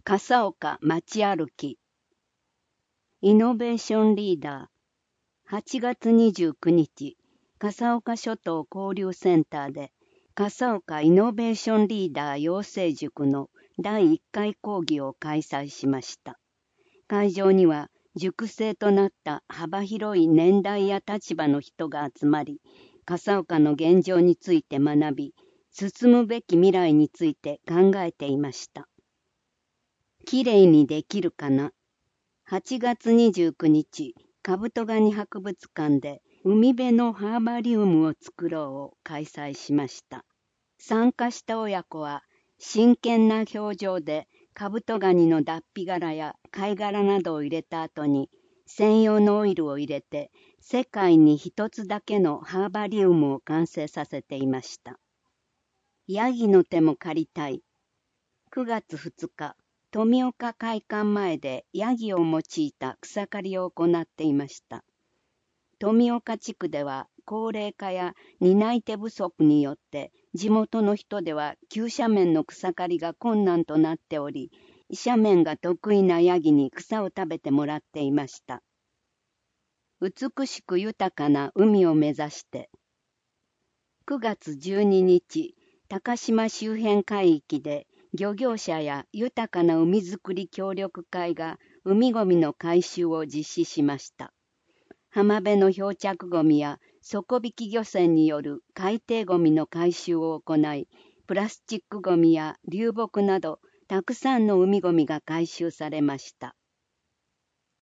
笠岡街歩き。イノベーションリーダー。8月29日、笠岡諸島交流センターで、笠岡イノベーションリーダー養成塾の第1回講義を開催しました。会場には、塾生となった幅広い年代や立場の人が集まり、笠岡の現状について学び、進むべき未来について考えていました。きれいにできるかな。8月29日、カブトガニ博物館で海辺のハーバリウムを作ろうを開催しました。参加した親子は真剣な表情でカブトガニの脱皮殻や貝殻などを入れた後に専用のオイルを入れて世界に一つだけのハーバリウムを完成させていました。ヤギの手も借りたい。9月2日、富岡会館前でヤギを用いた草刈りを行っていました。富岡地区では高齢化や担い手不足によって地元の人では急斜面の草刈りが困難となっており、斜面が得意なヤギに草を食べてもらっていました。美しく豊かな海を目指して。9月12日、高島周辺海域で漁業者や豊かな海づくり協力会が海ごみの回収を実施しました。浜辺の漂着ごみや底引き漁船による海底ごみの回収を行い、プラスチックごみや流木などたくさんの海ごみが回収されました。